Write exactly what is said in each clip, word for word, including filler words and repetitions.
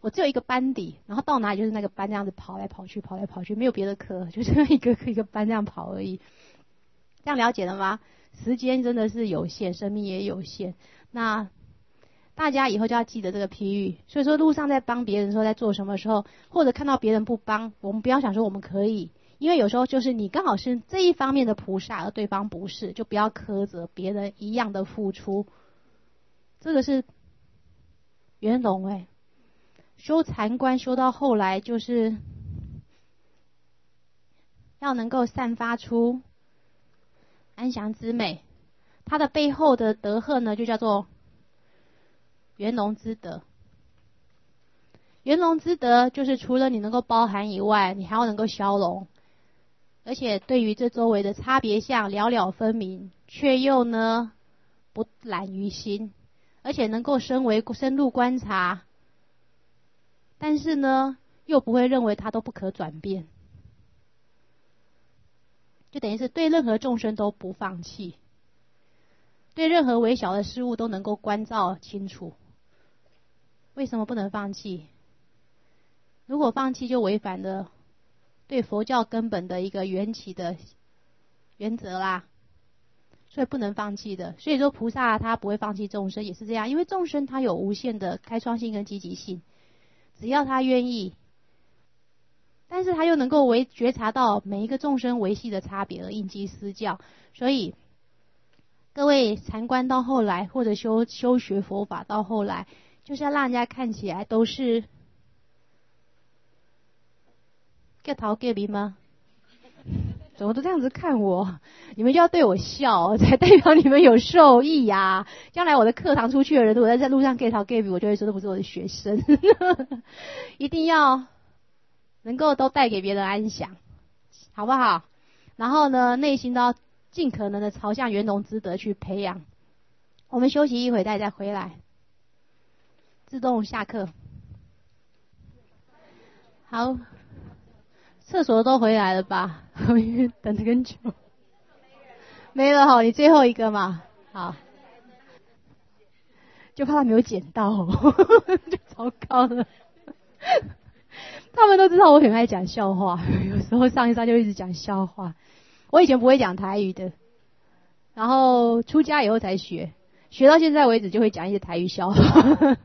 我只有一个班底，然后到哪里就是那个班这样子跑来跑去，跑来跑去，没有别的课，就是一个一个班这样跑而已。这样了解了吗？时间真的是有限，生命也有限。那大家以后就要记得这个譬喻。所以说路上在帮别人的时候，在做什么时候，或者看到别人不帮，我们不要想说我们可以，因为有时候就是你刚好是这一方面的菩萨，而对方不是，就不要苛责别人一样的付出。这个是圆融哎，修禅观修到后来就是要能够散发出安详之美，它的背后的德行呢，就叫做圆融之德。圆融之德就是除了你能够包含以外，你还要能够消融，而且对于这周围的差别相了了分明，却又呢不懒于心，而且能够深为深入观察，但是呢又不会认为它都不可转变，就等于是对任何众生都不放弃，对任何微小的事物都能够关照清楚。为什么不能放弃？如果放弃就违反了对佛教根本的一个缘起的原则啦，所以不能放弃的。所以说菩萨他不会放弃众生也是这样，因为众生他有无限的开创性跟积极性，只要他愿意，但是他又能够为觉察到每一个众生维系的差别而应机施教。所以各位禅观到后来，或者修修学佛法到后来，就是要让人家看起来都是各头各面吗？怎么都这样子看我？你们就要对我笑，才代表你们有受益呀、啊！将来我的课堂出去的人，如果在路上各头各面，我就会说都不是我的学生。一定要能够都带给别人安详，好不好？然后呢，内心都要尽可能的朝向圆融之德去培养。我们休息一会，待再回来。自动下课。好，厕所都回来了吧？因为等了很久。没了哈，你最后一个嘛。好，就怕他没有捡到，就糟糕了。他们都知道我很爱讲笑话，有时候上一上就一直讲笑话。我以前不会讲台语的，然后出家以后才学，学到现在为止就会讲一些台语笑话。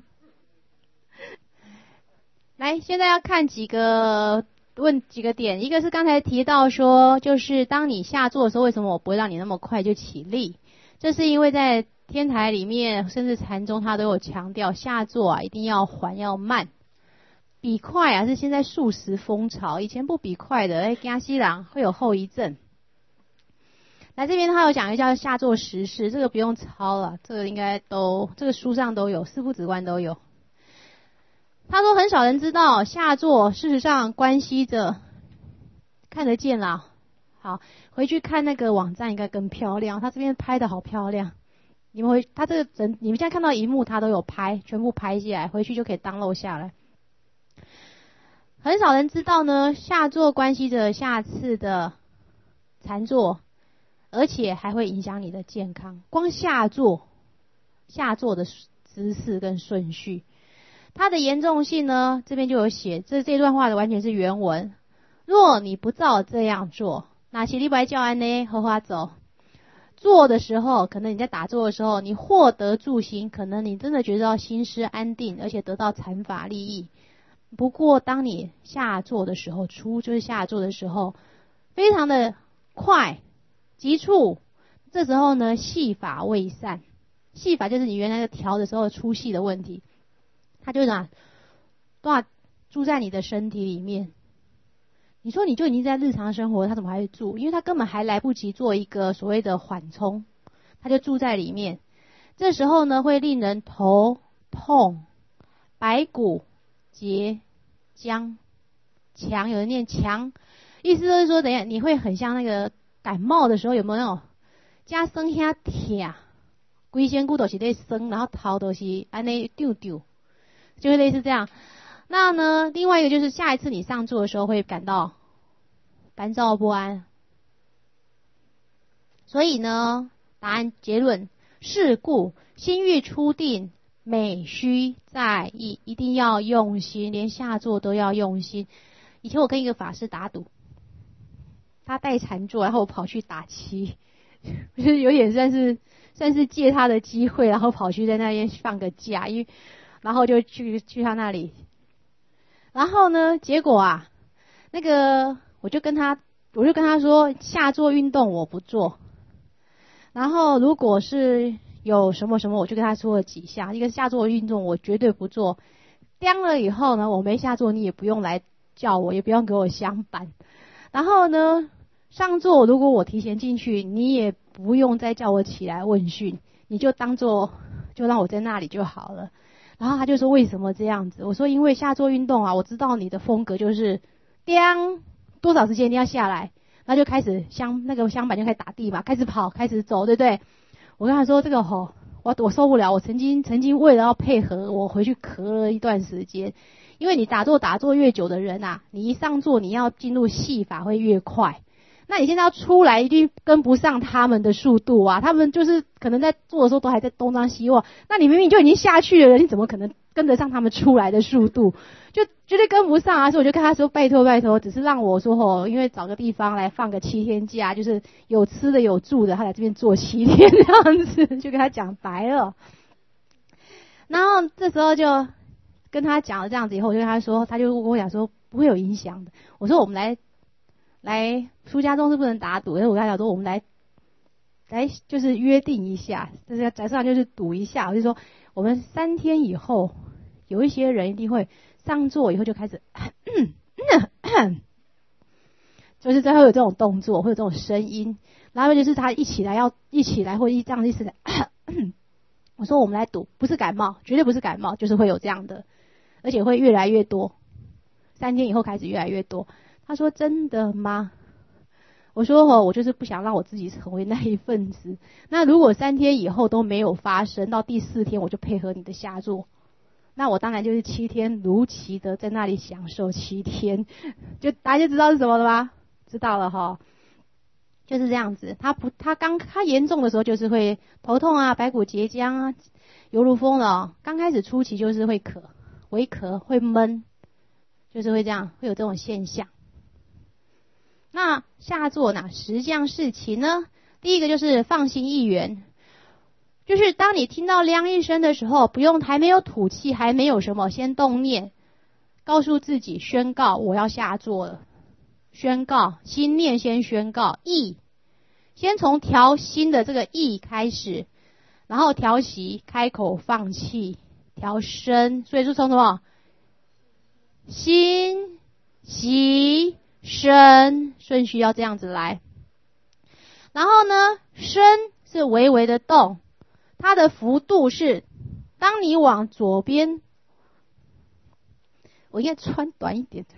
来，现在要看几个问几个点，一个是刚才提到说，就是当你下坐的时候，为什么我不会让你那么快就起立？这是因为在天台里面，甚至禅宗他都有强调，下坐啊一定要缓要慢。比快啊是现在素食风潮，以前不比快的，哎，加西郎会有后遗症。来这边他有讲一个叫下坐十式，这个不用抄了，这个应该都这个书上都有，四部止观都有。他说很少人知道下坐事实上关系着看得见啦。好，回去看那个网站应该更漂亮，他这边拍的好漂亮。你们回他这个整，你们现在看到荧幕他都有拍，全部拍下来，回去就可以download下来。很少人知道呢，下坐关系着下次的禅坐，而且还会影响你的健康。光下坐，下坐的姿势跟顺序。它的严重性呢，这边就有写，这这段话的完全是原文。若你不照这样做，那起立白教安呢，荷花走。做的时候，可能你在打坐的时候，你获得助心，可能你真的觉得心思安定，而且得到禅法利益。不过，当你下坐的时候，出就是下坐的时候，非常的快、急促，这时候呢，细法未散。细法就是你原来的调的时候粗细的问题。他就哪，哇，住在你的身体里面。你说你就已经在日常生活，他怎么还会住？因为他根本还来不及做一个所谓的缓冲，他就住在里面。这时候呢，会令人头痛、白骨结僵、强，有人念强，意思就是说，等一下你会很像那个感冒的时候，有没有那种加生遐痛，规身骨都是在生，然后头都是安尼丢丢。就会类似这样。那呢，另外一个就是下一次你上座的时候会感到烦躁不安。所以呢，答案结论是故心欲初定， 美须在意，一定要用心，连下座都要用心。以前我跟一个法师打赌，他带禅坐，然后我跑去打七，就是有点算是算是借他的机会，然后跑去在那边放个假，因为然后就去去他那里，然后呢，结果啊，那个我就跟他我就跟他说，下座运动我不做，然后如果是有什么什么，我就跟他说了几下，一个下座运动我绝对不做。掂了以后呢，我没下座，你也不用来叫我，也不用给我相伴。然后呢，上座如果我提前进去，你也不用再叫我起来问讯，你就当做就让我在那里就好了。然后他就说为什么这样子？我说因为下座运动啊，我知道你的风格就是掂多少时间一定要下来，然后就开始相那个相板就开始打地嘛，开始跑，开始走，对不对？我跟他说这个吼，我我受不了，我曾经曾经为了要配合，我回去咳了一段时间。因为你打坐打坐越久的人啊，你一上座你要进入戏法会越快，那你现在要出来一定跟不上他们的速度啊，他们就是可能在做的时候都还在东张西望，那你明明就已经下去了，你怎么可能跟得上他们出来的速度？就绝对跟不上啊！所以我就跟他说拜托拜托，只是让我说吼，因为找个地方来放个七天假，就是有吃的有住的，他来这边做七天这样子，就跟他讲白了。然后这时候就跟他讲了这样子以后，我就跟他说，他就跟我讲说不会有影响的。我说我们来来出家中是不能打赌，所以我跟他讲说我们来来就是约定一下，就是在上就是赌一下，我就说我们三天以后有一些人一定会上座以后就开始就是最后有这种动作会有这种声音，然后就是他一起来要一起来或一这样意思的我说我们来赌，不是感冒，绝对不是感冒，就是会有这样的，而且会越来越多，三天以后开始越来越多。他说真的吗？我说哦，我就是不想让我自己成为那一份子。那如果三天以后都没有发生，到第四天我就配合你的下座，那我当然就是七天如期的在那里享受七天，就大家就知道是什么了吧？知道了哈，就是这样子。他不，他刚他严重的时候就是会头痛啊、白骨结浆啊、犹如风了。刚开始初期就是会咳、微咳、会闷，就是会这样，会有这种现象。那下座哪十样事情呢？第一个就是放心意缘，就是当你听到亮一声的时候，不用还没有吐气，还没有什么，先动念，告诉自己宣告我要下座了。宣告心念先宣告意，先从调心的这个意开始，然后调息开口放气，调身，所以是从什么心息身顺序要这样子来。然后呢，身是微微的动，它的幅度是当你往左边，我应该穿短一点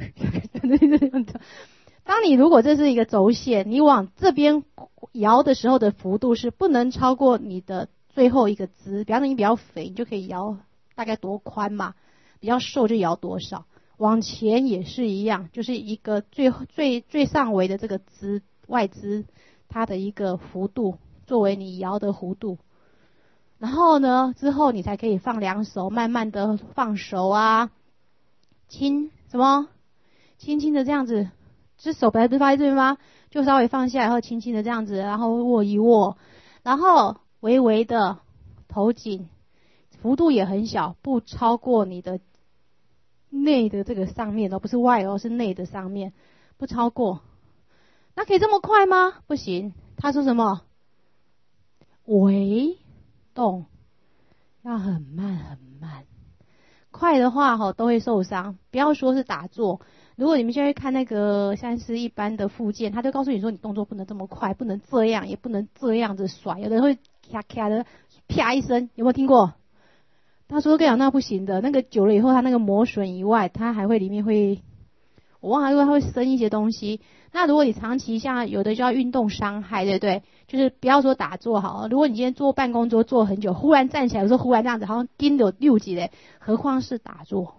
当你如果这是一个轴线，你往这边摇的时候的幅度是不能超过你的最后一个支。比方说你比较肥，你就可以摇大概多宽嘛，比较瘦就摇多少。往前也是一样，就是一个最最最上围的这个支外支，它的一个幅度作为你摇的弧度。然后呢，之后你才可以放两手，慢慢的放手啊，轻什么，轻轻的这样子。这手本来不是放在这边吗？就稍微放下，然后轻轻的这样子，然后握一握，然后微微的头颈，幅度也很小，不超过你的内的这个上面哦，不是外哦，是内的上面，不超过。那可以这么快吗？不行。他说什么？微动，要很慢很慢。快的话吼都会受伤，不要说是打坐。如果你们现在看那个像是一般的复健，他就告诉你说你动作不能这么快，不能这样，也不能这样子甩，有的人会咔咔的啪一声，有没有听过？他说跟你讲那不行的，那个久了以后，他那个磨损以外，他还会里面会，我忘了说他会生一些东西。那如果你长期像有的就要运动伤害，对不对？就是不要说打坐好了，如果你今天坐办公桌坐很久，忽然站起来，有时候忽然这样子，好像筋有六级嘞，何况是打坐。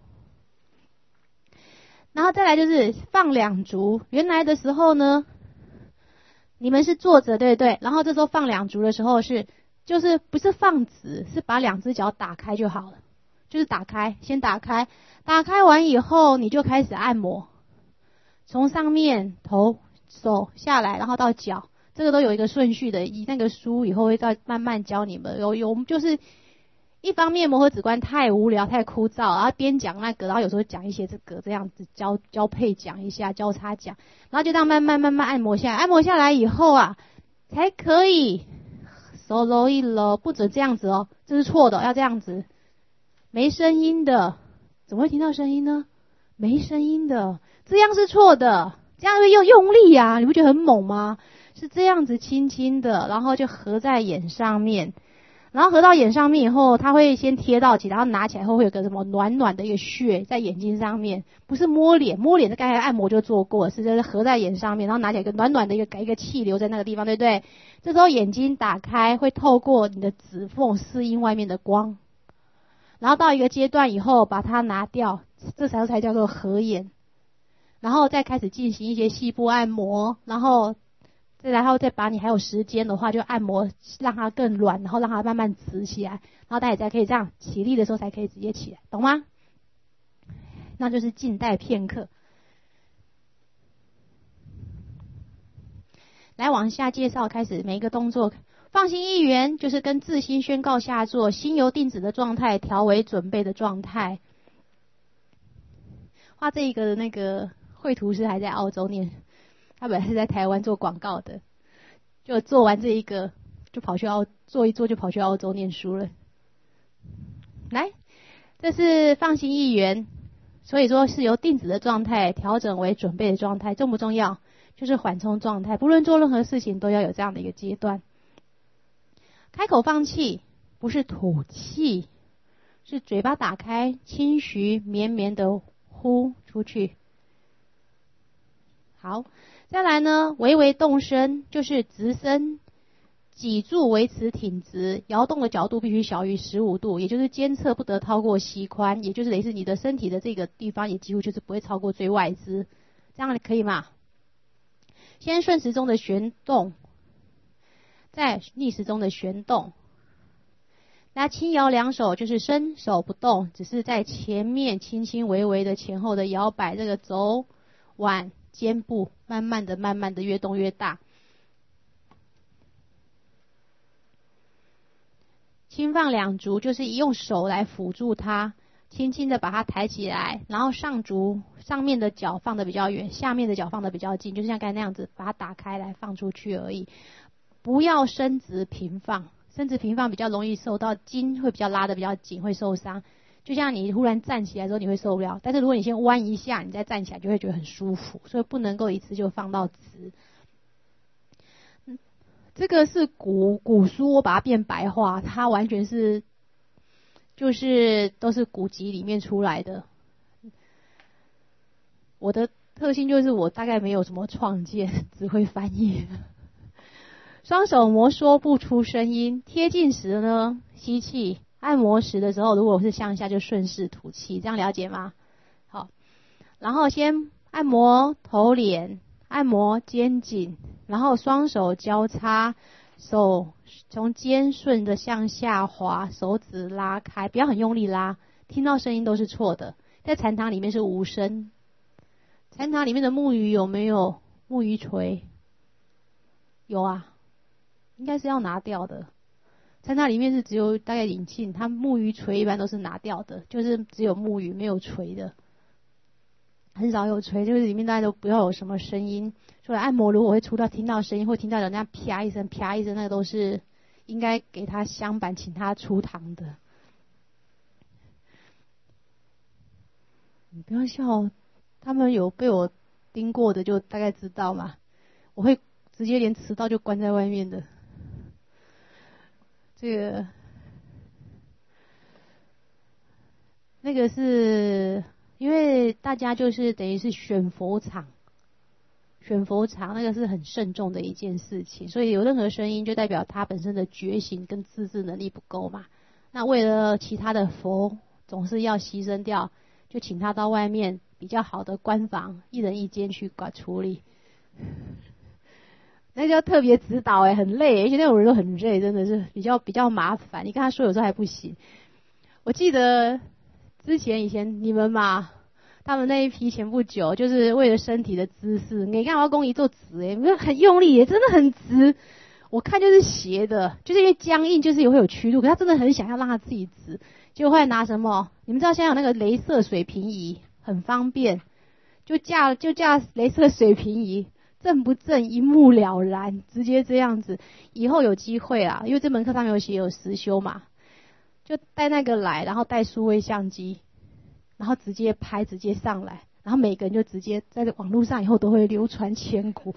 然后再来就是放两足，原来的时候呢，你们是坐着对不对？然后这时候放两足的时候是，就是不是放直，是把两只脚打开就好了。 就是打开，先打开，打开完以后你就开始按摩，从上面头手下来，然后到脚，这个都有一个顺序的，以那个书以后会再慢慢教你们。有有就是一方面磨合指关太无聊太枯燥，然后边讲那个，然后有时候讲一些这个这样子交交配讲一下，交叉讲，然后就这样慢慢慢慢按摩下来，按摩下来以后啊，才可以手揉一揉，不准这样子哦，这是错的，要这样子。没声音的，怎么会听到声音呢？没声音的，这样是错的，这样会用用力啊，你不觉得很猛吗？是这样子轻轻的，然后就合在眼上面，然后合到眼上面以后，它会先贴到起，然后拿起来后会有个什么暖暖的一个穴在眼睛上面，不是摸脸，摸脸是刚才按摩就做过，是就是合在眼上面，然后拿起来一个暖暖的一个一个气流在那个地方，对不对？这时候眼睛打开，会透过你的指缝适应外面的光。然后到一个阶段以后，把它拿掉，这才才叫做合眼。然后再开始进行一些细部按摩，然后再然后再把你还有时间的话，就按摩让它更软，然后让它慢慢直起来，然后大家才可以这样起立的时候才可以直接起来，懂吗？那就是静待片刻。来往下介绍，开始每一个动作。放心一元就是跟自心宣告下座，心由定止的状态调为准备的状态。画这一个的那个绘图师还在澳洲念，他本来是在台湾做广告的，就做完这一个就跑去澳做一做就跑去澳洲念书了。来，这是放心一元，所以说是由定止的状态调整为准备的状态，重不重要？就是缓冲状态，不论做任何事情都要有这样的一个阶段。开口放气，不是吐气，是嘴巴打开，轻徐绵绵的呼出去。好，再来呢，微微动身，就是直身，脊柱维持挺直，摇动的角度必须小于十五度，也就是肩侧不得超过膝宽，也就是类似你的身体的这个地方也几乎就是不会超过最外肢，这样可以吗？先顺时钟的旋动，再逆时钟的旋动。那轻摇两手就是伸手不动，只是在前面轻轻微微的前后的摇摆这个肘腕肩部，慢慢的慢慢的越动越大。轻放两足就是用手来辅助它，轻轻的把它抬起来，然后上足上面的脚放得比较远，下面的脚放得比较近，就像刚才那样子把它打开来放出去而已。不要伸直平放，伸直平放比较容易受到筋会比较拉得比较紧，会受伤。就像你忽然站起来的时候你会受不了，但是如果你先弯一下你再站起来就会觉得很舒服，所以不能够一次就放到直。嗯、这个是古古书，我把它变白话，它完全是就是都是古籍里面出来的。我的特性就是我大概没有什么创建，只会翻译。双手摩挲不出声音，贴近时呢吸气，按摩时的时候如果是向下就顺势吐气，这样了解吗？好，然后先按摩头脸，按摩肩颈，然后双手交叉，手从肩顺着向下滑，手指拉开，不要很用力拉，听到声音都是错的。在禅堂里面是无声。禅堂里面的木鱼有没有木鱼锤？有啊，应该是要拿掉的。禅堂里面是只有大概引磬，它木鱼锤一般都是拿掉的，就是只有木鱼没有锤的，很少有锤，就是里面大家都不要有什么声音。所以按摩如果会出到听到声音，会听到人家啪一声啪一声，那个都是应该给他香板请他出堂的。你不要笑，他们有被我盯过的就大概知道嘛，我会直接连迟到就关在外面的。这个那个是因为大家就是等于是选佛场，选佛场那个是很慎重的一件事情，所以有任何声音就代表他本身的觉醒跟自制能力不够嘛。那为了其他的佛总是要牺牲掉，就请他到外面比较好的官房，一人一间去管处理。那就要特别指导哎、欸，很累、欸，而且那种人都很累，真的是比较比较麻烦。你跟他说有时候还不行。我记得之前以前你们嘛，他们那一批前不久就是为了身体的姿势，你看我公一做直诶，没有很用力耶，真的很直。我看就是斜的，就是因为僵硬，就是也会有曲度，可他真的很想要让他自己直，结果后来拿什么？你们知道现在有那个雷射水平仪，很方便，就架就架雷射水平仪，正不正一目了然，直接这样子。以后有机会啦，因为这门课上面有写有实修嘛，就带那个来，然后带数位相机，然后直接拍，直接上来，然后每个人就直接在网络上以后都会流传千古。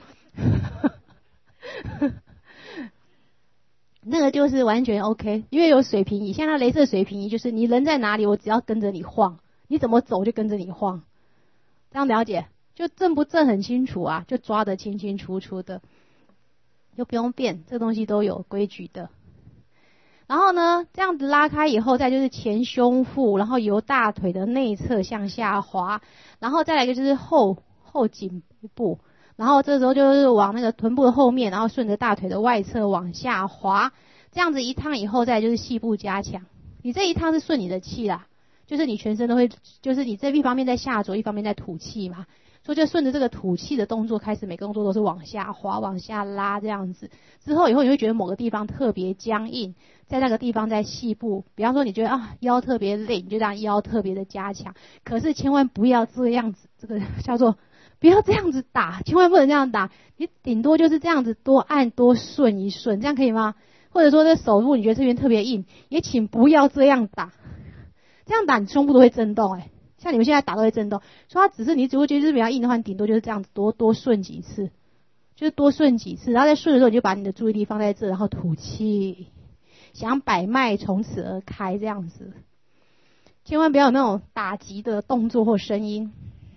那个就是完全 OK， 因为有水平仪，现在雷射水平仪就是你人在哪里，我只要跟着你晃，你怎么走就跟着你晃，这样了解？就正不正很清楚啊，就抓得清清楚楚的，就不用变，这东西都有规矩的。然后呢，这样子拉开以后，再就是前胸腹，然后由大腿的内侧向下滑，然后再来一个就是后后颈部。然后这时候就是往那个臀部的后面，然后顺着大腿的外侧往下滑，这样子一趟以后，再就是膝部加强。你这一趟是顺你的气啦，就是你全身都会，就是你这一方面在下着，一方面在吐气嘛，所以就顺着这个吐气的动作开始，每个动作都是往下滑、往下拉这样子。之后以后你会觉得某个地方特别僵硬，在那个地方在膝部，比方说你觉得啊腰特别累，你就让腰特别的加强，可是千万不要这样子，这个叫做。不要这样子打，千万不能这样打。你顶多就是这样子多按多顺一顺，这样可以吗？或者说这手部你觉得这边特别硬，也请不要这样打。这样打你胸部都会震动，哎，像你们现在打都会震动。所以它只是你只会觉得就是比较硬的话，你顶多就是这样子多多顺几次，就是多顺几次。然后在顺的时候，你就把你的注意力放在这，然后吐气，想百脉从此而开这样子。千万不要有那种打击的动作或声音。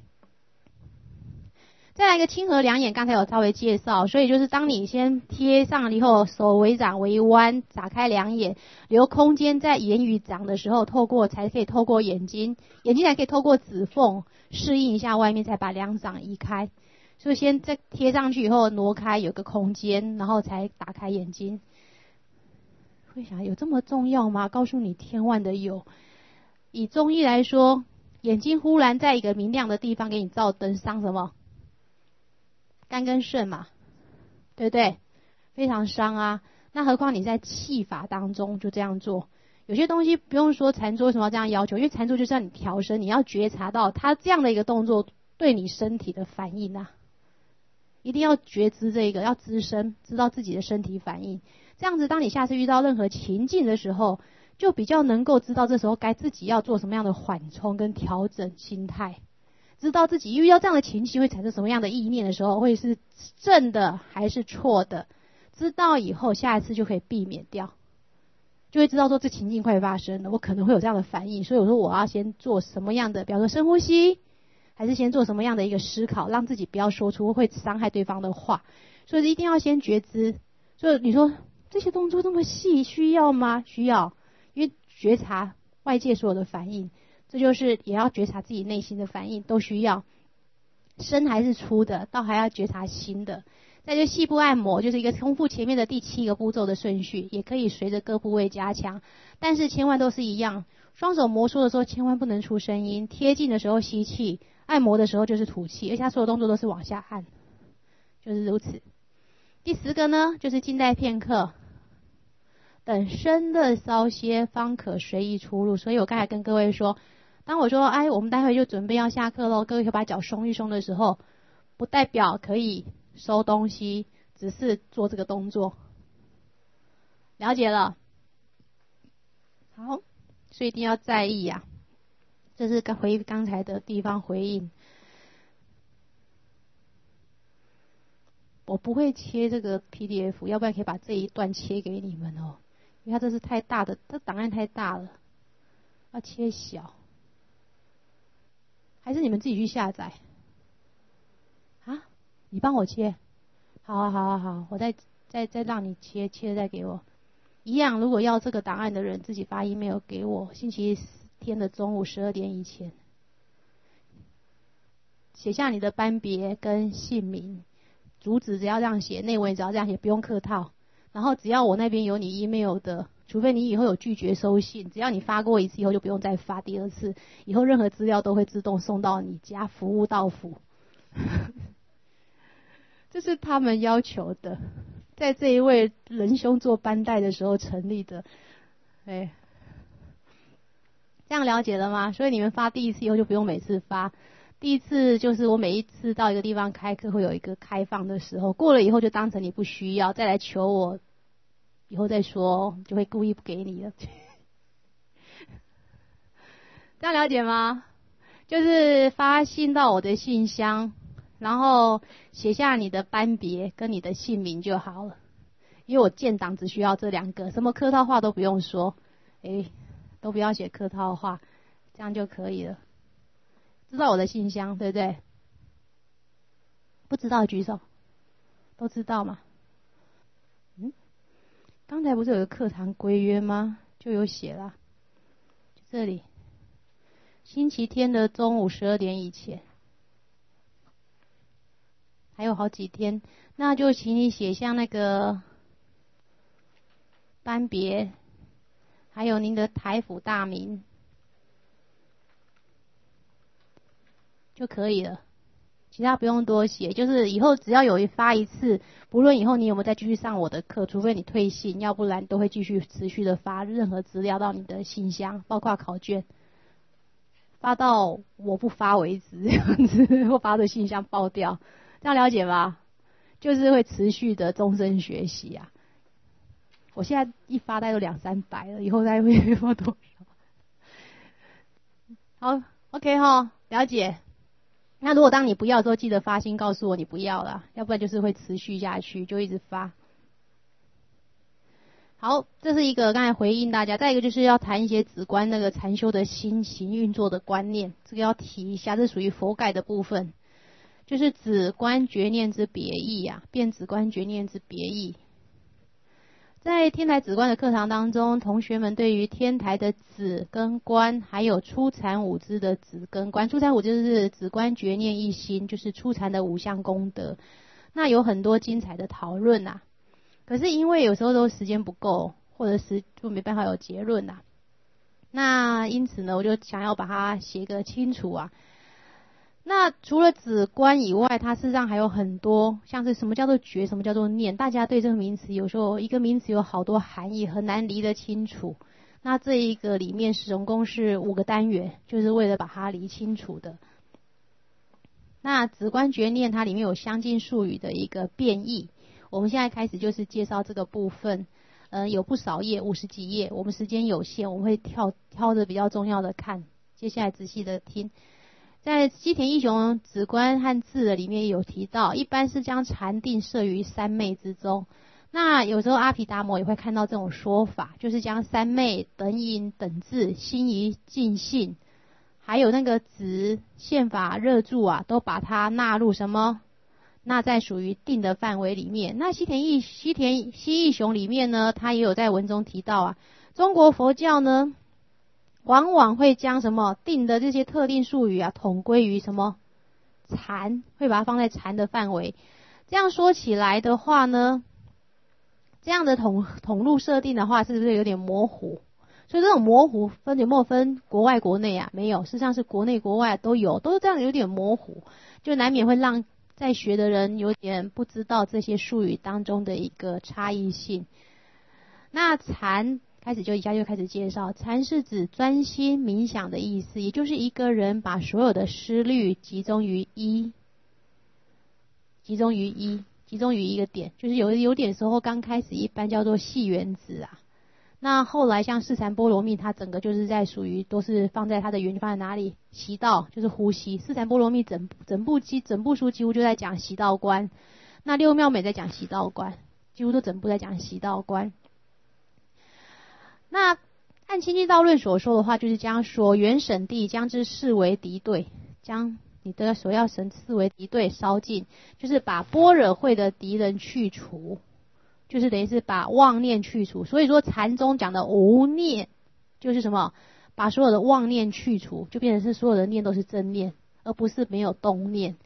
再来一个亲和两眼，刚才有稍微介绍，所以就是当你先贴上以后，手微掌微弯，打开两眼，留空间在言语长的时候，透过才可以透过眼睛，眼睛才可以透过指缝适应一下外面，再把两掌移开。所以先再贴上去以后挪开，有个空间，然后才打开眼睛。会想有这么重要吗？告诉你，千万的有。以中医来说，眼睛忽然在一个明亮的地方给你照灯，伤什么？肝跟肾嘛，对不对？非常伤啊。那何况你在气法当中就这样做，有些东西不用说禅坐为什么要这样要求，因为禅坐就是让你调身，你要觉察到他这样的一个动作对你身体的反应啊，一定要觉知这个，要知身，知道自己的身体反应。这样子，当你下次遇到任何情境的时候，就比较能够知道这时候该自己要做什么样的缓冲跟调整心态。知道自己遇到这样的情形会产生什么样的意念的时候，会是正的还是错的，知道以后下一次就可以避免掉，就会知道说这情境快发生了，我可能会有这样的反应，所以我说我要先做什么样的，比方说深呼吸，还是先做什么样的一个思考，让自己不要说出会伤害对方的话，所以一定要先觉知。所以你说这些动作这么细需要吗？需要，因为觉察外界所有的反应，这就是也要觉察自己内心的反应，都需要。深还是粗的，倒还要觉察心的。再就细部按摩，就是一个重复前面的第七个步骤的顺序，也可以随着各部位加强，但是千万都是一样。双手摩挲的时候千万不能出声音，贴近的时候吸气，按摩的时候就是吐气，而且它所有动作都是往下按，就是如此。第十个呢，就是静待片刻，等身热稍歇，方可随意出入。所以我刚才跟各位说，当我说哎，我们待会就准备要下课咯，各位可以把脚松一松的时候，不代表可以收东西，只是做这个动作。了解了？好，所以一定要在意啊。这是回刚才的地方回应。我不会切这个 P D F， 要不然可以把这一段切给你们哦，因为它这是太大的，这档案太大了，要切小。还是你们自己去下载？啊？你帮我切？好啊，好啊，好，我再再再让你切，切再给我。一样，如果要这个档案的人，自己发 email 给我，星期天的中午十二点以前，写下你的班别跟姓名。主旨只要这样写，内文只要这样写，不用客套。然后只要我那边有你 email 的除非你以后有拒绝收信，只要你发过一次以后就不用再发第二次，以后任何资料都会自动送到你家，服务到府。这是他们要求的，在这一位仁兄做班代的时候成立的。哎，这样了解了吗？所以你们发第一次以后就不用每次发，第一次就是我每一次到一个地方开课会有一个开放的时候，过了以后就当成你不需要，再来求我以后再说，就会故意不给你了。这样了解吗？就是发信到我的信箱，然后写下你的班别跟你的姓名就好了，因为我建档只需要这两个，什么客套话都不用说，诶，都不要写客套话，这样就可以了。知道我的信箱对不对？不知道举手。都知道吗？嗯，刚才不是有个课堂规约吗？就有写了，就这里，星期天的中午十二点以前，还有好几天，那就请你写下那个班别，还有您的台府大名就可以了，其他不用多写，就是以后只要有一发一次，不论以后你有没有再继续上我的课，除非你退信，要不然都会继续持续的发任何资料到你的信箱，包括考卷，发到我不发为止，这样子或把我的信箱爆掉，这样了解吗？就是会持续的终身学习啊。我现在一发大概都两三百了，以后大概会发多少？好 ，OK 齁，了解。那如果当你不要的时候，记得发信告诉我你不要了，要不然就是会持续下去，就一直发。好，这是一个刚才回应大家，再一个就是要谈一些子观那个禅修的心行运作的观念，这个要提一下，这属于佛改的部分，就是子观觉念之别义啊，变子观觉念之别义。在天台子观的课堂当中，同学们对于天台的子跟观，还有初禅五支的子跟观，初禅五支是子观觉念一心，就是初禅的五项功德，那有很多精彩的讨论啊。可是因为有时候都时间不够，或者是就没办法有结论啊，那因此呢，我就想要把它写个清楚啊。那除了子观以外，它事实上还有很多，像是什么叫做觉，什么叫做念，大家对这个名词有时候一个名词有好多含义，很难理得清楚。那这一个里面总共是五个单元，就是为了把它理清楚的。那子观觉念它里面有相近术语的一个变义，我们现在开始就是介绍这个部分。呃，有不少页，五十几页，我们时间有限，我们会跳挑着比较重要的看，接下来仔细的听。在西田义雄止观和智的里面有提到，一般是将禅定摄于三昧之中。那有时候阿毗达摩也会看到这种说法，就是将三昧、等引、等智、心仪尽性，还有那个止、宪法、热住啊，都把它纳入什么？纳在属于定的范围里面。那西田义西田西义雄里面呢，他也有在文中提到啊，中国佛教呢，往往会将什么定的这些特定术语啊，统归于什么禅，会把它放在禅的范围。这样说起来的话呢，这样的统统路设定的话，是不是有点模糊？所以这种模糊分有没有分国外国内啊？没有，事实上是国内国外都有，都是这样有点模糊，就难免会让在学的人有点不知道这些术语当中的一个差异性。那禅开始就一下就开始介绍，禅是指专心冥想的意思，也就是一个人把所有的思虑集中于一，集中于一，集中于一个点，就是有有点时候刚开始一般叫做细原子啊。那后来像四禅波罗蜜，它整个就是在属于都是放在它的原理放在哪里？习道，就是呼吸。四禅波罗蜜整整部几整部书几乎就在讲习道观，那六妙美在讲习道观，几乎都整部在讲习道观。那按清净道论所说的话，就是将所缘审地将之视为敌对，将你的所要神视为敌对烧尽，就是把般若会的敌人去除，就是等于是把妄念去除。所以说禅宗讲的无念，就是什么？把所有的妄念去除，就变成是所有的念都是正念，而不是没有动念。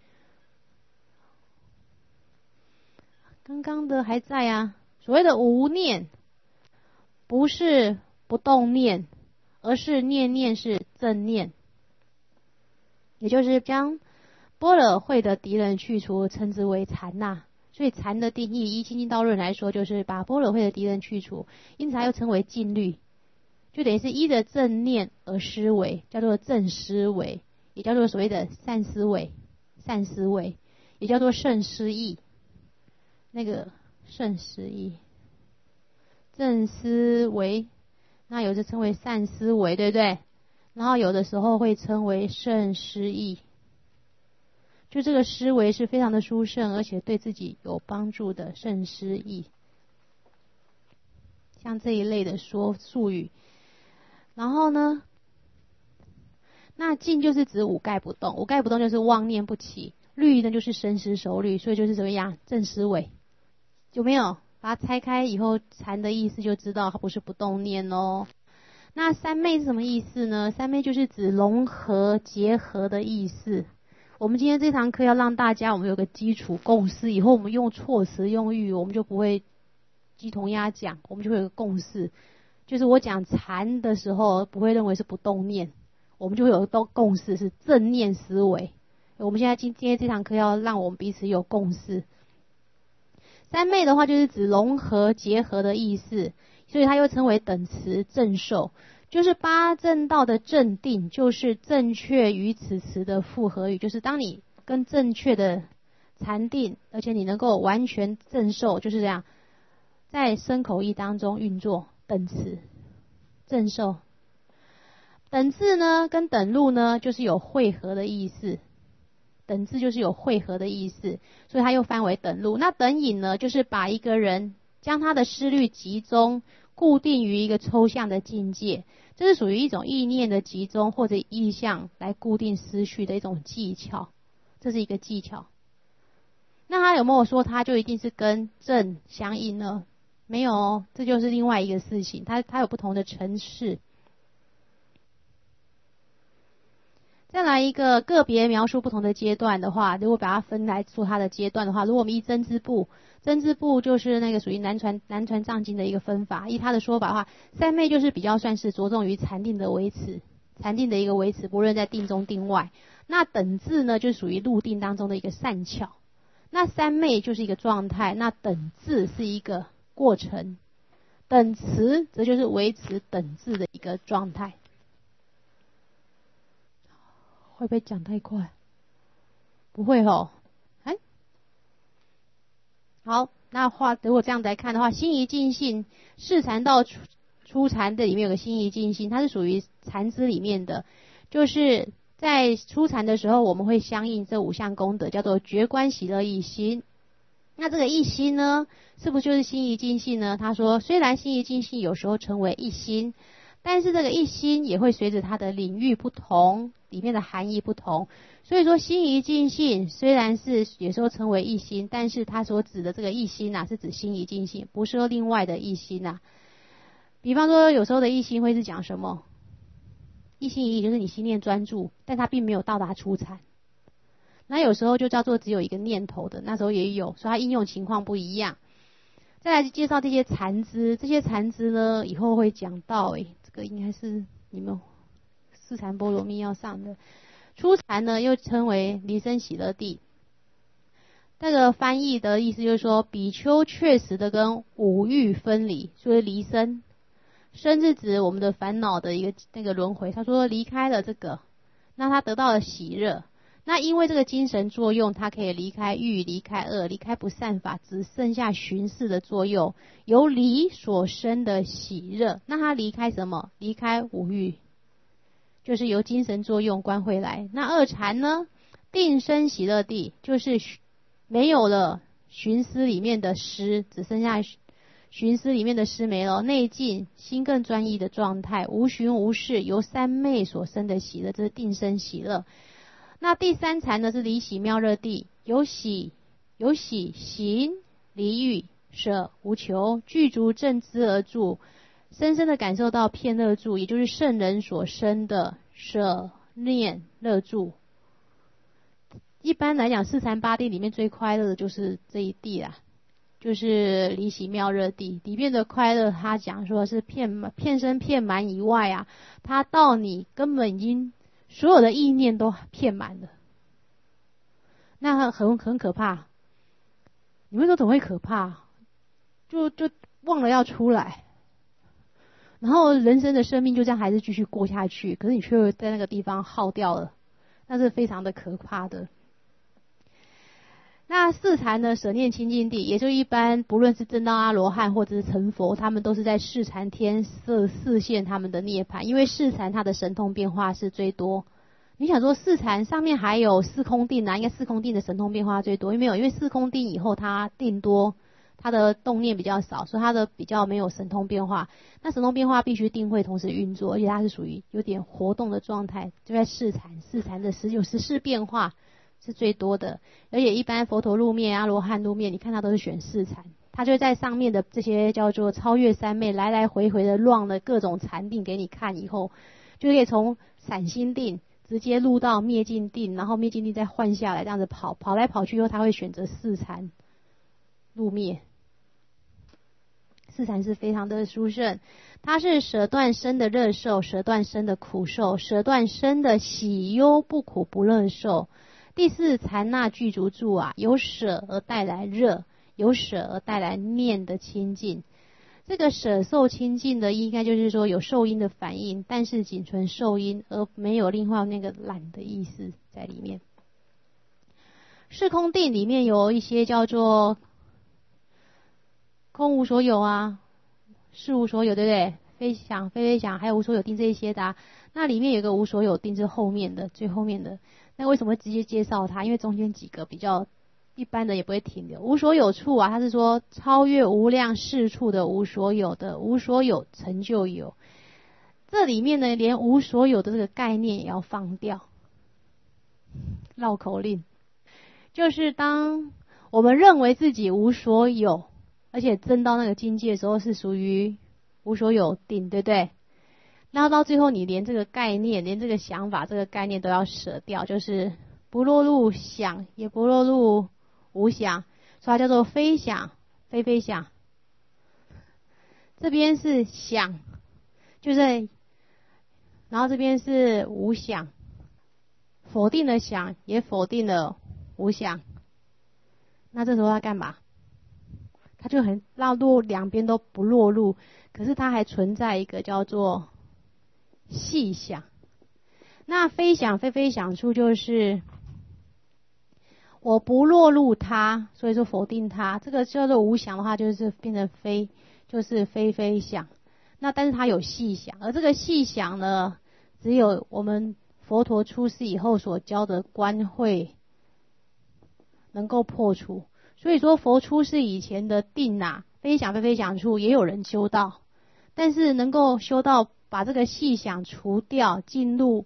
刚刚的还在啊，所谓的无念， 不是不动念，而是念念是正念，也就是将般若慧的敌人去除，称之为禅呐。所以禅的定义，依清净道论来说，就是把般若慧的敌人去除，因此它又称为静虑，就等于是依着正念而思维，叫做正思维，也叫做所谓的善思维，善思维也叫做圣思义，那个圣思义，正思维，那有的称为善思维，对不对？然后有的时候会称为圣思义，就这个思维是非常的殊胜，而且对自己有帮助的圣思义，像这一类的说术语。然后呢，那静就是指五盖不动，五盖不动就是妄念不起，虑呢就是深思熟虑，所以就是怎么样正思维，有没有？把它拆开以后，禅的意思就知道它不是不动念哦。那三昧是什么意思呢？三昧就是指融合结合的意思。我们今天这堂课要让大家我们有个基础共识，以后我们用措辞用语我们就不会鸡同鸭讲，我们就会有个共识，就是我讲禅的时候不会认为是不动念，我们就会有个共识是正念思维。我们现在今天这堂课要让我们彼此有共识。三昧的话就是指融合结合的意思，所以它又称为等持正受，就是八正道的正定，就是正确于此词的复合语，就是当你跟正确的禅定，而且你能够完全正受，就是这样在身口意当中运作，等持正受。等至呢跟等入呢就是有汇合的意思，等至就是有汇合的意思，所以它又翻为等入。那等引呢，就是把一个人将他的思虑集中固定于一个抽象的境界，这是属于一种意念的集中或者意象来固定思绪的一种技巧，这是一个技巧。那他有没有说他就一定是跟正相应呢？没有哦，这就是另外一个事情，它它有不同的层次。再来一个个别描述不同的阶段的话，如果把它分来说它的阶段的话，如果我们依真知部，真知部就是那个属于南传南传藏经的一个分法，依他的说法的话，三昧就是比较算是着重于禅定的维持，禅定的一个维持，不论在定中定外。那等至呢，就属于入定当中的一个善巧。那三昧就是一个状态，那等至是一个过程，等持则就是维持等至的一个状态。会不会讲太快？不会吼。哎，好，那话如果这样来看的话，心仪尽性，试禅到初初禅的里面有个心仪尽性，它是属于禅支里面的，就是在初禅的时候，我们会相应这五项功德，叫做觉观喜乐一心。那这个一心呢，是不是就是心仪尽性呢？他说，虽然心仪尽性有时候称为一心，但是这个一心也会随着它的领域不同，里面的含义不同，所以说心仪尽性虽然是有时候称为一心，但是它所指的这个一心啊，是指心仪尽性，不是说另外的一心啊。比方说有时候的一心会是讲什么？一心一意就是你心念专注，但它并没有到达初禅。那有时候就叫做只有一个念头的，那时候也有，所以它应用情况不一样。再来介绍这些禅支，这些禅支呢以后会讲到，诶，这个应该是你们四禅波罗蜜要上的。初禅呢又称为离生喜乐地，这个翻译的意思就是说，比丘确实的跟五欲分离，所以离生，生是指我们的烦恼的一个那个轮回，他说离开了这个，那他得到了喜乐。那因为这个精神作用，它可以离开欲，离开恶，离开不善法，只剩下寻视的作用，由离所生的喜乐。那它离开什么？离开五欲，就是由精神作用观回来。那二禅呢？定生喜乐地，就是没有了寻思里面的思，只剩下寻思里面的思没了，内静心更专一的状态，无寻无视，由三昧所生的喜乐，这是定生喜乐。那第三禅呢是离喜妙乐地，有喜有喜行离欲舍无求，具足正知而住，深深的感受到片乐住，也就是圣人所生的舍念乐住。一般来讲四禅八地里面最快乐的就是这一地啦。 就是离喜妙热地里面的快乐，他讲说是遍遍身遍满以外啊，他到你根本已经所有的意念都遍满了，那很很可怕。你会说怎么会可怕？就就忘了要出来，然后人生的生命就这样还是继续过下去，可是你却会在那个地方耗掉了，那是非常的可怕的。那四禅呢，舍念清净地，也就一般不论是证道阿罗汉或者是成佛，他们都是在四禅天色示现他们的涅槃，因为四禅它的神通变化是最多。你想说四禅上面还有四空定啊，应该四空定的神通变化最多，因为没有，因为四空定以后它定多，它的动念比较少，所以它的比较没有神通变化。那神通变化必须定慧同时运作，而且它是属于有点活动的状态，就在四禅，四禅的十有十四变化是最多的。而且一般佛陀入灭、阿罗汉入灭，你看他都是选四禅，他就在上面的这些叫做超越三昧，来来回回的乱了各种禅定给你看以后，就可以从散心定直接入到灭尽定，然后灭尽定再换下来，这样子跑跑来跑去以后，他会选择四禅入灭。四禅是非常的殊胜，它是舍断身的乐受，舍断身的苦受，舍断身的喜忧不苦不乐受。第四禅那具足住啊，由舍而带来热，由舍而带来念的清净。这个舍受清净的应该就是说有受因的反应，但是仅存受因，而没有另外那个懒的意思在里面。四空定里面有一些叫做空无所有啊，事无所有，对不对？非想非非想，还有无所有定这一些的啊。那里面有一个无所有定是后面的，最后面的。那为什么会直接介绍它？因为中间几个比较一般的也不会停留。无所有处啊，它是说超越无量世处的无所有的，无所有成就有。这里面呢，连无所有的这个概念也要放掉。绕口令，就是当我们认为自己无所有，而且证到那个境界的时候，是属于无所有定，对不对？然后到最后，你连这个概念、连这个想法、这个概念都要舍掉，就是不落入想，也不落入无想，所以它叫做非想、非非想。这边是想，就是，然后这边是无想，否定了想，也否定了无想。那这时候要干嘛？它就很绕落，两边都不落入，可是它还存在一个叫做细想。那非想非非想处就是我不落入它，所以说否定它，这个叫做无想的话就是变成非，就是非非想。那但是它有细想，而这个细想呢，只有我们佛陀出世以后所教的观慧能够破除。所以说佛出世以前的定啊，非想非非想处也有人修到，但是能够修到把这个细想除掉，进入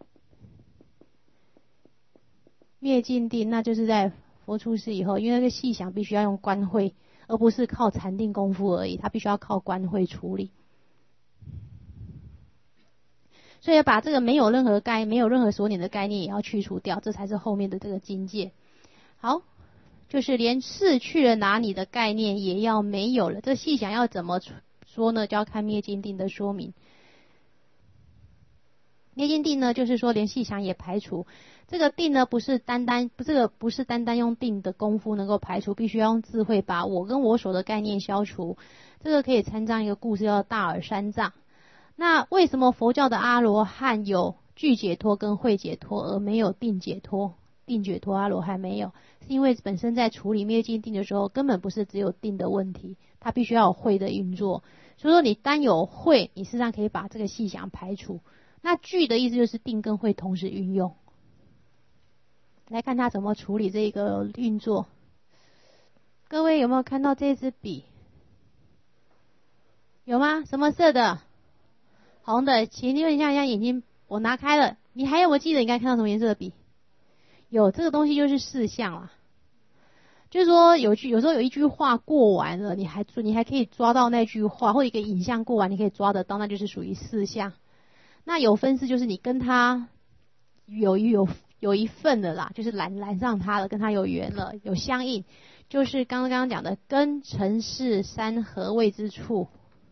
灭尽定，那就是在佛出世以后，因为那个细想必须要用观慧，而不是靠禅定功夫而已，它必须要靠观慧处理。所以把这个没有任何概没有任何所念的概念也要去除掉，这才是后面的这个境界。好，就是连逝去了哪里的概念也要没有了。这细想要怎么说呢？就要看灭尽定的说明。灭尽定呢，就是说连细想也排除。这个定呢，不是单单不这个不是单单用定的功夫能够排除，必须要用智慧把我跟我所的概念消除。这个可以参照一个故事，叫大耳三藏。那为什么佛教的阿罗汉有具解脱跟慧解脱，而没有定解脱？定解脱阿罗汉没有，是因为本身在处理灭尽定的时候，根本不是只有定的问题，它必须要有慧的运作。所以说你单有慧，你事实上可以把这个细想排除。那具的意思就是定跟慧同时运用。来看他怎么处理这个运作。各位有没有看到这支笔？有吗？什么色的？红的。请问一下，一下眼睛我拿开了，你还有没有记得你刚才看到什么颜色的笔？有，这个东西就是事项啦。就是说有句有时候有一句话过完了，你还你还可以抓到那句话，或者一个影像过完你可以抓得到，那就是属于事项。那有分式就是你跟他有有有一份的啦，就是揽揽上他了，跟他有缘了，有相应，就是刚刚刚刚讲的根尘世三合位之处。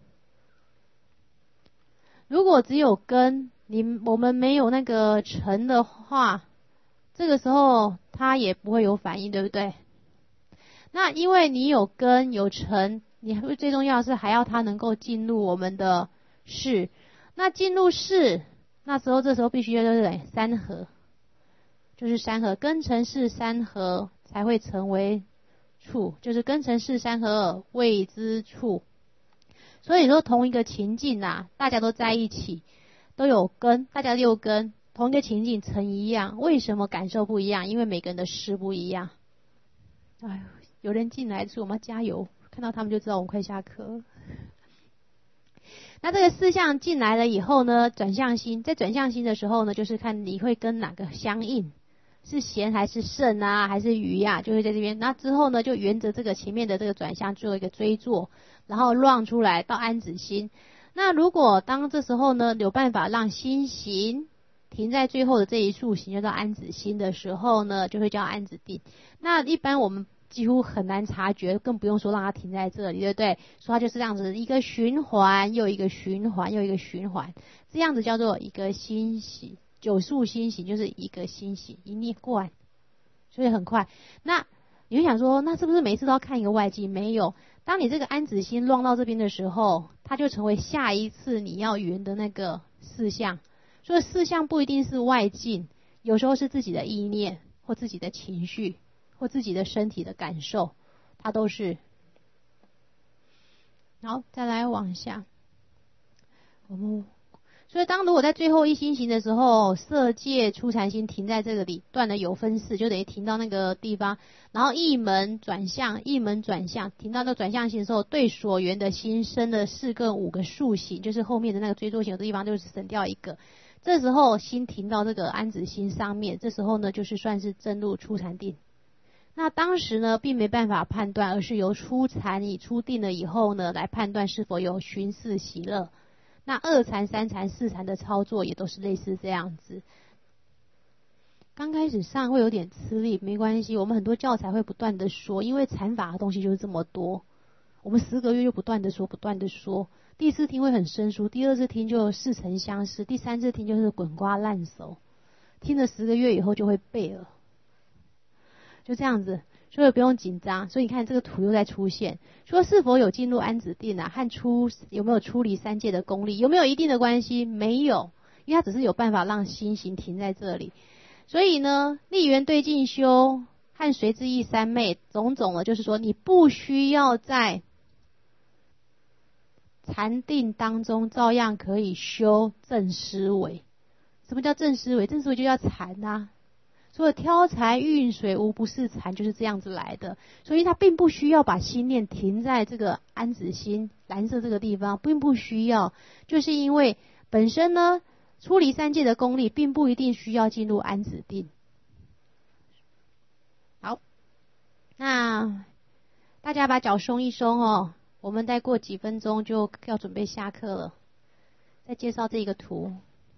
如果只有根，你我们没有那个尘的话，这个时候它也不会有反应，对不对？那因为你有根有尘，你最重要的是还要它能够进入我们的世。那进入世，那时候这时候必须要就是三合，就是三合，根尘世三合才会成为处，就是根尘世三合位之处。所以说同一个情境啊，大家都在一起，都有根，大家六根，同一个情境成一样，为什么感受不一样？因为每个人的事不一样。哎呦，有人进来，所以我们要加油，看到他们就知道我们快下课了。那这个四项进来了以后呢，转向心，在转向心的时候呢，就是看你会跟哪个相应，是咸还是肾啊，还是鱼呀、啊，就会在这边。那之后呢，就沿着这个前面的这个转向做一个追坐，然后乱出来到安止心。那如果当这时候呢，有办法让心行停在最后的这一束行，就到安止心的时候呢，就会叫安止定。那一般我们几乎很难察觉，更不用说让它停在这里，对不对？所以它就是这样子，一个循环又一个循环又一个循环，这样子叫做一个心行，九束心行就是一个心行，一念过来，所以很快。那你会想说，那是不是每次都要看一个外境？没有，当你这个安止心乱到这边的时候，它就成为下一次你要圆的那个四项。所以四项不一定是外境，有时候是自己的意念或自己的情绪或自己的身体的感受，它都是。好，再来往下，我们所以当如果在最后一心行的时候，色界初禅心停在这个里，断了有分四，就等于停到那个地方，然后一门转向，一门转向，停到那个转向行的时候，对所缘的心生的四个五个数行，就是后面的那个追坐行的地方，就是省掉一个。这时候心停到这个安止心上面，这时候呢就是算是正入初禅定。那当时呢并没办法判断，而是由初禅以初定了以后呢来判断是否有寻四喜乐。那二禅、三禅、四禅的操作也都是类似这样子。刚开始上会有点吃力，没关系，我们很多教材会不断的说，因为禅法的东西就是这么多，我们十个月就不断的说，不断的说。第一次听会很生疏，第二次听就似曾相识，第三次听就是滚瓜烂熟，听了十个月以后就会背了，就这样子，所以不用紧张。所以你看这个图又在出现，说是否有进入安止定啊，和出有没有出离三界的功力有没有一定的关系？没有，因为它只是有办法让心行停在这里。所以呢，立缘对境修和随之意三昧种种的，就是说你不需要在禅定当中照样可以修正思维。什么叫正思维？正思维就叫禅啊。所以挑财运水无不是禅，就是这样子来的。所以他并不需要把心念停在这个安止心蓝色这个地方，并不需要，就是因为本身呢出离三界的功力并不一定需要进入安止定。好，那大家把脚松一松哦，我们再过几分钟就要准备下课了。再介绍这个图，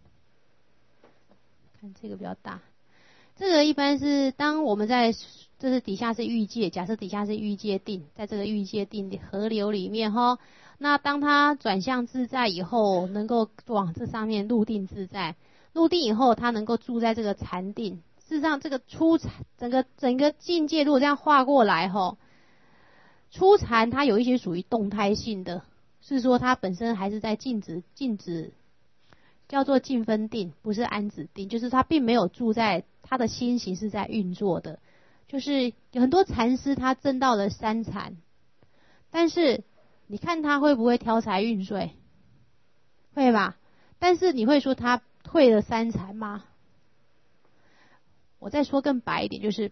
看这个比较大。这个一般是当我们在，这是底下是欲界，假设底下是欲界定，在这个欲界定河流里面哈，那当它转向自在以后，能够往这上面入定自在，入定以后，它能够住在这个禅定。事实上，这个初禅整个整个境界，如果这样画过来哈，初禅它有一些属于动态性的，是说它本身还是在静止静止。叫做静分定，不是安止定，就是他并没有住在他的心行是在运作的。就是有很多禅师他证到了三禅，但是你看他会不会挑财运水？会吧？但是你会说他退了三禅吗？我再说更白一点，就是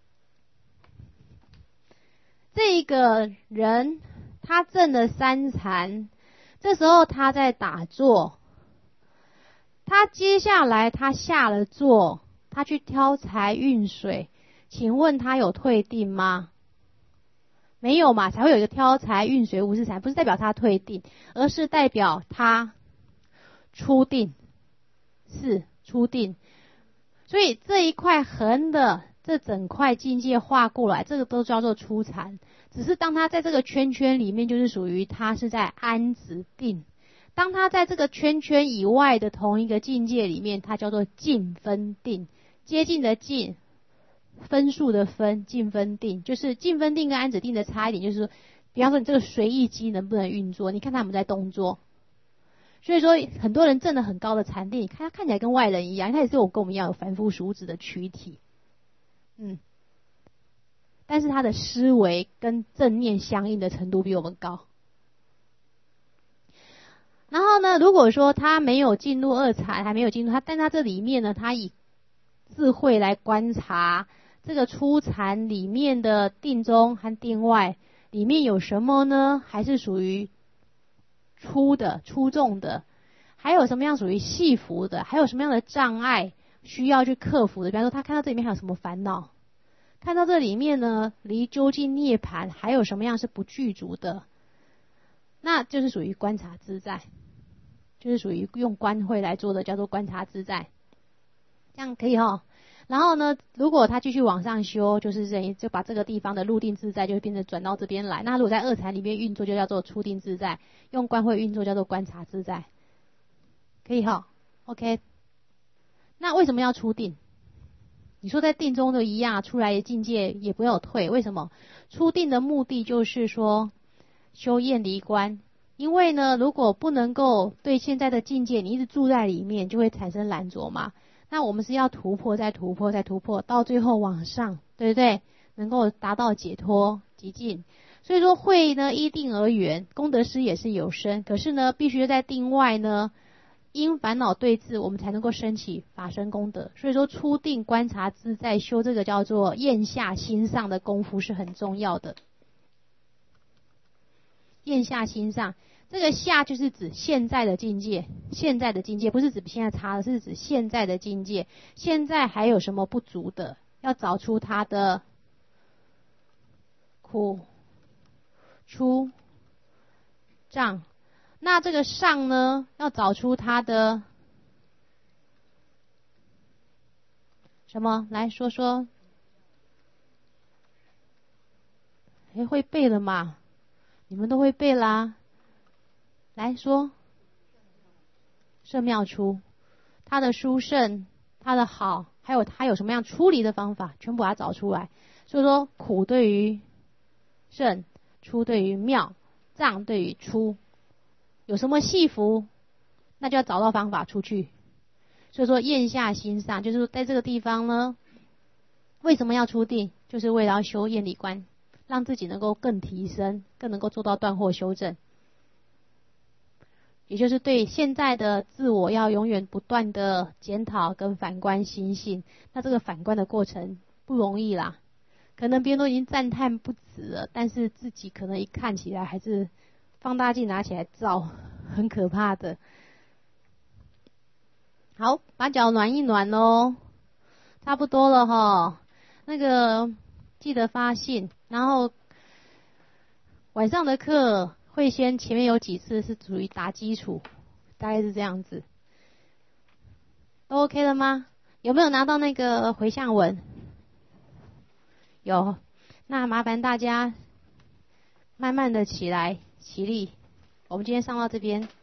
这个人他证了三禅，这时候他在打坐。他接下来他下了座，他去挑财运水，请问他有退定吗？没有嘛，才会有一个挑财运水无是禅，不是代表他退定，而是代表他出定，是出定。 所以这一块横的这整块境界画过来，这个都叫做初禅。只是当它在这个圈圈里面，就是属于它是在安止定。当它在这个圈圈以外的同一个境界里面，它叫做近分定。接近的近，分数的分，近分定。就是近分定跟安止定的差一点，就是说，比方说你这个随意机能不能运作，你看他们在动作。所以说很多人证得很高的禅定，你看他看起来跟外人一样，他也是有跟我们一样有凡夫俗子的躯体，嗯，但是他的思维跟正念相应的程度比我们高。然后呢，如果说他没有进入二禅，还没有进入他，但他这里面呢，他以智慧来观察这个初禅里面的定中和定外里面有什么呢？还是属于粗的、粗重的，还有什么样属于细浮的，还有什么样的障碍需要去克服的？比方说，他看到这里面还有什么烦恼，看到这里面呢，离究竟涅槃还有什么样是不具足的，那就是属于观察自在，就是属于用观慧来做的，叫做观察自在，这样可以齁。然后呢，如果他继续往上修，就是等于就把这个地方的入定自在就会变成转到这边来。那如果在二禅里面运作，就叫做出定自在；用观慧运作叫做观察自在，可以齁 ？OK。那为什么要出定？你说在定中都一样，出来的境界也不要退，为什么？出定的目的就是说修厌离观。因为呢，如果不能够对现在的境界，你一直住在里面，就会产生懒着嘛。那我们是要突破，再突破，再突破，到最后往上，对不对？能够达到解脱极尽。所以说慧呢依定而圆，功德师也是有生，可是呢必须在定外呢，因烦恼对治，我们才能够升起法身功德。所以说初定观察自在修这个叫做咽下心上的功夫是很重要的。咽下心上。这个下就是指现在的境界，现在的境界不是指现在差的，是指现在的境界。现在还有什么不足的？要找出它的苦、出、障。那这个上呢，要找出它的什么？来说说。诶，会背了嘛？你们都会背啦。来说，圣妙出，他的殊胜，他的好，还有他有什么样处理的方法，全部把它找出来。所以说，苦对于圣，出对于妙，障对于出，有什么细服，那就要找到方法出去。所以说，咽下心上，就是说在这个地方呢，为什么要出定？就是为了要修厌离观，让自己能够更提升，更能够做到断惑修正。也就是对现在的自我要永远不断的检讨跟反观心性，那这个反观的过程不容易啦，可能别人都已经赞叹不止了，但是自己可能一看起来还是放大镜拿起来照，很可怕的。好，把脚暖一暖咯，差不多了齁。那个记得发信，然后晚上的课会先前面有几次是属于打基础，大概是这样子，都 OK 了吗？有没有拿到那个回向文？有，那麻烦大家慢慢的起来起立，我们今天上到这边。